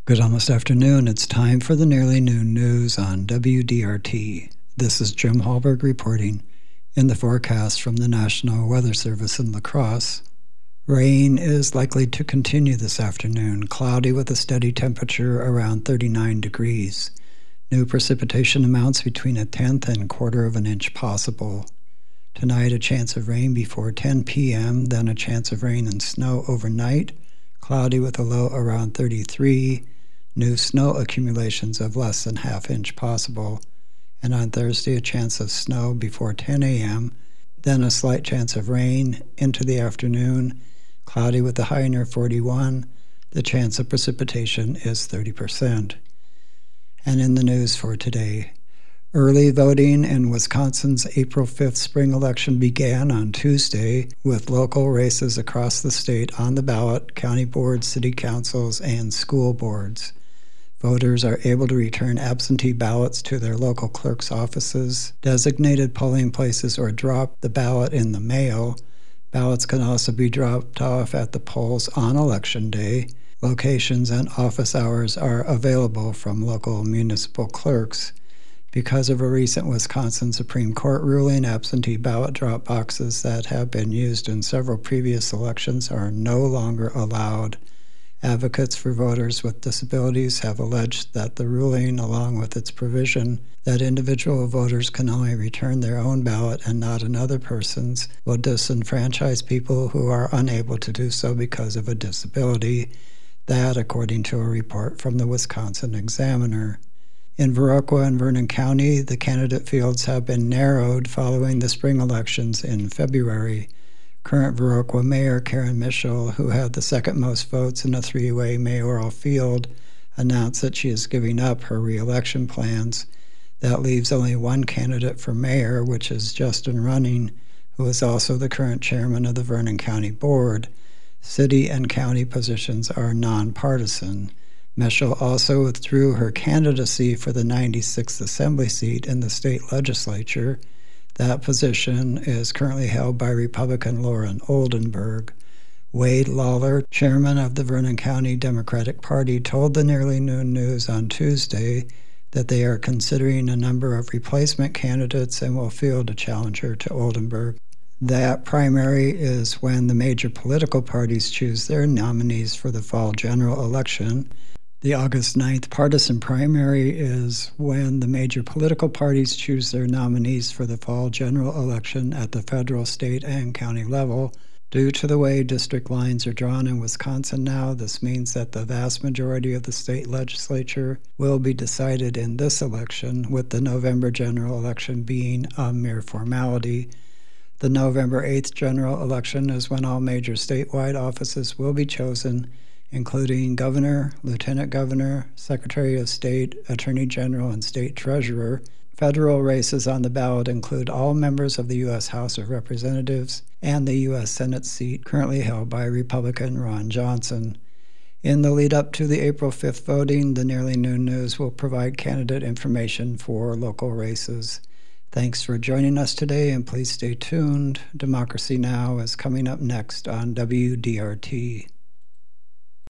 Good almost afternoon. It's time for the Nearly Noon News on WDRT. This is Jim Hallberg reporting. In the forecast from the National Weather Service in La Crosse, rain is likely to continue this afternoon, cloudy with a steady temperature around 39 degrees. New precipitation amounts between a tenth and quarter of an inch possible. Tonight, a chance of rain before 10 p.m., then a chance of rain and snow overnight, cloudy with a low around 33. New snow accumulations of less than half-inch possible, and on Thursday a chance of snow before 10 a.m., then a slight chance of rain into the afternoon, cloudy with a high near 41. The chance of precipitation is 30%. And in the news for today, early voting in Wisconsin's April 5th spring election began on Tuesday with local races across the state on the ballot, county boards, city councils, and school boards. Voters are able to return absentee ballots to their local clerk's offices, designated polling places, or drop the ballot in the mail. Ballots can also be dropped off at the polls on Election Day. Locations and office hours are available from local municipal clerks. Because of a recent Wisconsin Supreme Court ruling, absentee ballot drop boxes that have been used in several previous elections are no longer allowed. Advocates for voters with disabilities have alleged that the ruling, along with its provision that individual voters can only return their own ballot and not another person's, will disenfranchise people who are unable to do so because of a disability. That, according to a report from the Wisconsin Examiner. In Viroqua and Vernon County, the candidate fields have been narrowed following the spring elections in February. Current Viroqua Mayor Karen Mischel, who had the second most votes in a three-way mayoral field, announced that she is giving up her re-election plans. That leaves only one candidate for mayor, which is Justin Running, who is also the current chairman of the Vernon County Board. City and county positions are nonpartisan. Mischel also withdrew her candidacy for the 96th Assembly seat in the state legislature. That position is currently held by Republican Lauren Oldenburg. Wade Lawler, chairman of the Vernon County Democratic Party, told the Nearly Noon News on Tuesday that they are considering a number of replacement candidates and will field a challenger to Oldenburg. That primary is when the major political parties choose their nominees for the fall general election. The August 9th partisan primary is when the major political parties choose their nominees for the fall general election at the federal, state, and county level. Due to the way district lines are drawn in Wisconsin now, this means that the vast majority of the state legislature will be decided in this election, with the November general election being a mere formality. The November 8th general election is when all major statewide offices will be chosen, including governor, lieutenant governor, secretary of state, attorney general, and state treasurer. Federal races on the ballot include all members of the U.S. House of Representatives and the U.S. Senate seat currently held by Republican Ron Johnson. In the lead up to the April 5th voting, the Nearly Noon News will provide candidate information for local races. Thanks for joining us today, and please stay tuned. Democracy Now! Is coming up next on WDRT.